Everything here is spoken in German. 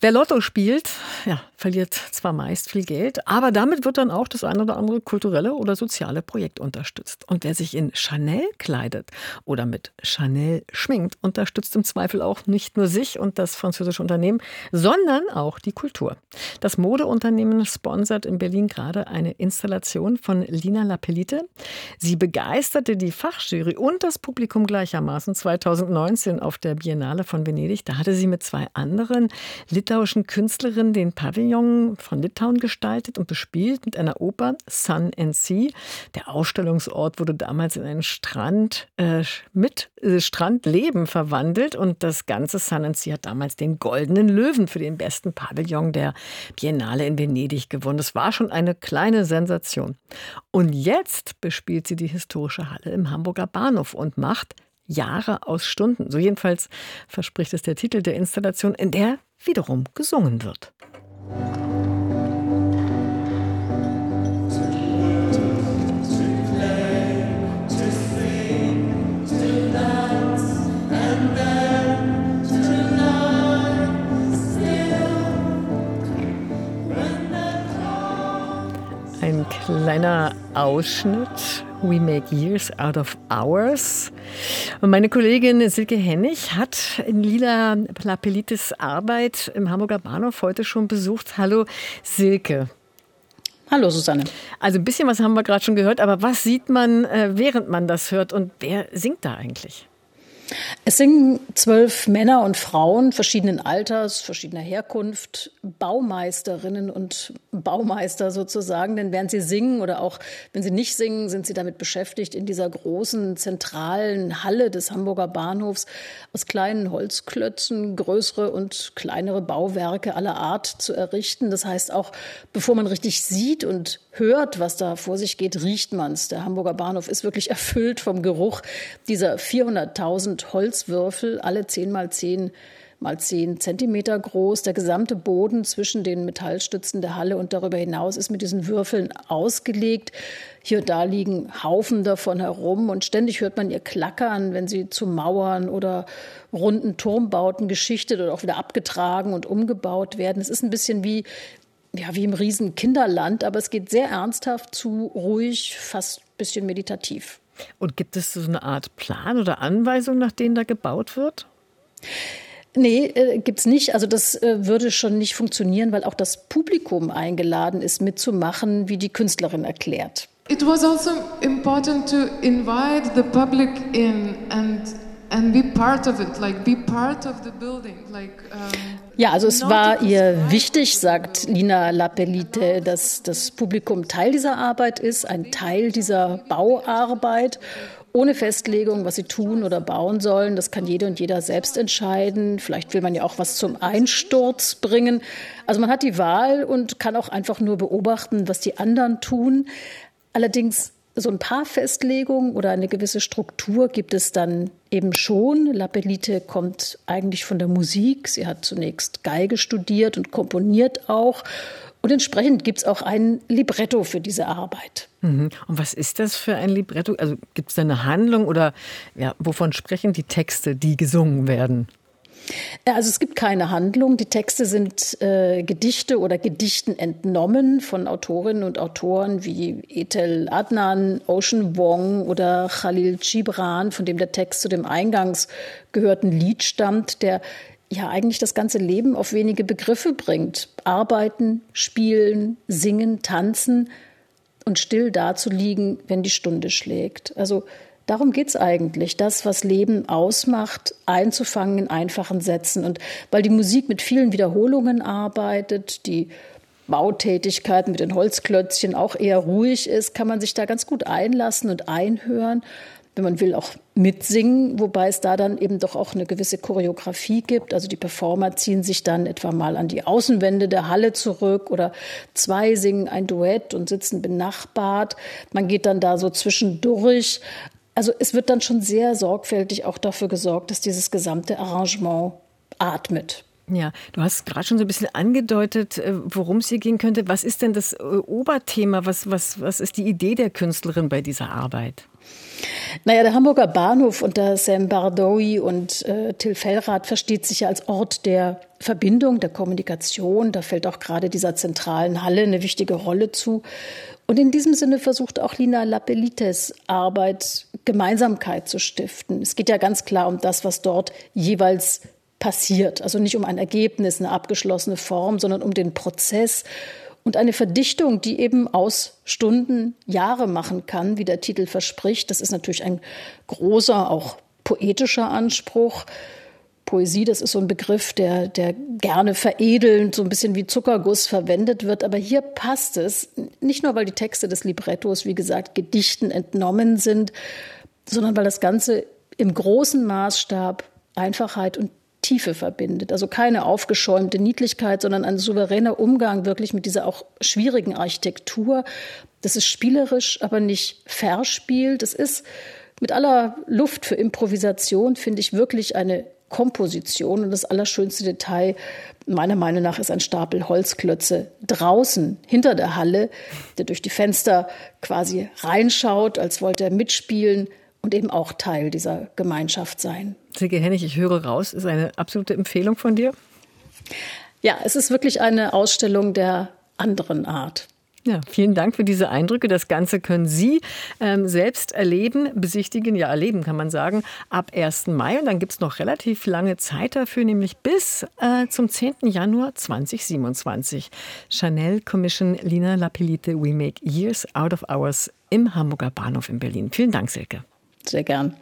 Wer Lotto spielt, ja, verliert zwar meist viel Geld, aber damit wird dann auch das ein oder andere kulturelle oder soziale Projekt unterstützt. Und wer sich in Chanel kleidet oder mit Chanel schminkt, unterstützt im Zweifel auch nicht nur sich und das französische Unternehmen, sondern auch die Kultur. Das Modeunternehmen sponsert in Berlin gerade eine Installation von Lina Lapelite. Sie begeisterte die Fachjury und das Publikum gleichermaßen 2019 auf der Biennale von Venedig. Da hatte sie mit zwei anderen litauischen Künstlerinnen den Pavillon von Litauen gestaltet und bespielt mit einer Oper, Sun and Sea. Der Ausstellungsort wurde damals in ein Strandleben verwandelt und das ganze Sun and Sea hat damals den Goldenen Löwen für den besten Pavillon der Biennale in Venedig gewonnen. Das war schon eine kleine Sensation. Und jetzt bespielt sie die historische Halle im Hamburger Bahnhof und macht Jahre aus Stunden. So jedenfalls verspricht es der Titel der Installation, in der wiederum gesungen wird. Ein kleiner Ausschnitt. We make years out of hours. Und meine Kollegin Silke Hennig hat Lina Lapelites Arbeit im Hamburger Bahnhof heute schon besucht. Hallo Silke. Hallo Susanne. Also ein bisschen was haben wir gerade schon gehört, aber was sieht man, während man das hört und wer singt da eigentlich? Es singen 12 Männer und Frauen verschiedenen Alters, verschiedener Herkunft, Baumeisterinnen und Baumeister sozusagen. Denn während sie singen oder auch wenn sie nicht singen, sind sie damit beschäftigt, in dieser großen zentralen Halle des Hamburger Bahnhofs aus kleinen Holzklötzen größere und kleinere Bauwerke aller Art zu errichten. Das heißt auch, bevor man richtig sieht und hört, was da vor sich geht, riecht man es. Der Hamburger Bahnhof ist wirklich erfüllt vom Geruch dieser 400.000 Holzwürfel, alle 10 mal 10 mal 10 Zentimeter groß. Der gesamte Boden zwischen den Metallstützen der Halle und darüber hinaus ist mit diesen Würfeln ausgelegt. Hier und da liegen Haufen davon herum und ständig hört man ihr klackern, wenn sie zu Mauern oder runden Turmbauten geschichtet oder auch wieder abgetragen und umgebaut werden. Es ist ein bisschen wie im riesen Kinderland, aber es geht sehr ernsthaft zu, ruhig, fast ein bisschen meditativ. Und gibt es so eine Art Plan oder Anweisung, nach denen da gebaut wird? Nee, gibt's nicht. Also das würde schon nicht funktionieren, weil auch das Publikum eingeladen ist, mitzumachen, wie die Künstlerin erklärt. It was also important to invite the public in and be part of it, like be part of the building, Ja, also es war ihr wichtig, sagt Lina Lapelite, dass das Publikum Teil dieser Arbeit ist, ein Teil dieser Bauarbeit, ohne Festlegung, was sie tun oder bauen sollen. Das kann jede und jeder selbst entscheiden. Vielleicht will man ja auch was zum Einsturz bringen. Also man hat die Wahl und kann auch einfach nur beobachten, was die anderen tun. Allerdings so ein paar Festlegungen oder eine gewisse Struktur gibt es dann eben schon. Lapelite kommt eigentlich von der Musik. Sie hat zunächst Geige studiert und komponiert auch. Und entsprechend gibt es auch ein Libretto für diese Arbeit. Und was ist das für ein Libretto? Also gibt es da eine Handlung oder wovon sprechen die Texte, die gesungen werden? Also es gibt keine Handlung. Die Texte sind Gedichte oder Gedichten entnommen von Autorinnen und Autoren wie Etel Adnan, Ocean Vuong oder Khalil Gibran, von dem der Text zu dem eingangs gehörten Lied stammt, der ja eigentlich das ganze Leben auf wenige Begriffe bringt. Arbeiten, spielen, singen, tanzen und still dazuliegen, wenn die Stunde schlägt. Also darum geht's eigentlich, das, was Leben ausmacht, einzufangen in einfachen Sätzen. Und weil die Musik mit vielen Wiederholungen arbeitet, die Bautätigkeit mit den Holzklötzchen auch eher ruhig ist, kann man sich da ganz gut einlassen und einhören. Wenn man will, auch mitsingen, wobei es da dann eben doch auch eine gewisse Choreografie gibt. Also die Performer ziehen sich dann etwa mal an die Außenwände der Halle zurück oder zwei singen ein Duett und sitzen benachbart. Man geht dann da so zwischendurch. Also es wird dann schon sehr sorgfältig auch dafür gesorgt, dass dieses gesamte Arrangement atmet. Ja, du hast gerade schon so ein bisschen angedeutet, worum es hier gehen könnte. Was ist denn das Oberthema? Was ist die Idee der Künstlerin bei dieser Arbeit? Naja, der Hamburger Bahnhof unter Sam Bardowey und Till Fellrath versteht sich ja als Ort der Verbindung, der Kommunikation. Da fällt auch gerade dieser zentralen Halle eine wichtige Rolle zu. Und in diesem Sinne versucht auch Lina Lapelites Arbeit, Gemeinsamkeit zu stiften. Es geht ja ganz klar um das, was dort jeweils passiert. Also nicht um ein Ergebnis, eine abgeschlossene Form, sondern um den Prozess und eine Verdichtung, die eben aus Stunden Jahre machen kann, wie der Titel verspricht. Das ist natürlich ein großer, auch poetischer Anspruch. Poesie, das ist so ein Begriff, der gerne veredelnd, so ein bisschen wie Zuckerguss verwendet wird. Aber hier passt es, nicht nur, weil die Texte des Librettos, wie gesagt, Gedichten entnommen sind, sondern weil das Ganze im großen Maßstab Einfachheit und Tiefe verbindet. Also keine aufgeschäumte Niedlichkeit, sondern ein souveräner Umgang wirklich mit dieser auch schwierigen Architektur. Das ist spielerisch, aber nicht verspielt. Es ist mit aller Luft für Improvisation, finde ich, wirklich eine Komposition. Und das allerschönste Detail, meiner Meinung nach, ist ein Stapel Holzklötze draußen, hinter der Halle, der durch die Fenster quasi reinschaut, als wollte er mitspielen und eben auch Teil dieser Gemeinschaft sein. Silke Hennig, ich höre raus, ist eine absolute Empfehlung von dir? Ja, es ist wirklich eine Ausstellung der anderen Art. Ja, vielen Dank für diese Eindrücke. Das Ganze können Sie selbst erleben, besichtigen, ja erleben kann man sagen, ab 1. Mai. Und dann gibt es noch relativ lange Zeit dafür, nämlich bis zum 10. Januar 2027. Chanel Commission Lina Lapelite We Make Years Out of Hours im Hamburger Bahnhof in Berlin. Vielen Dank, Silke. Sehr gern.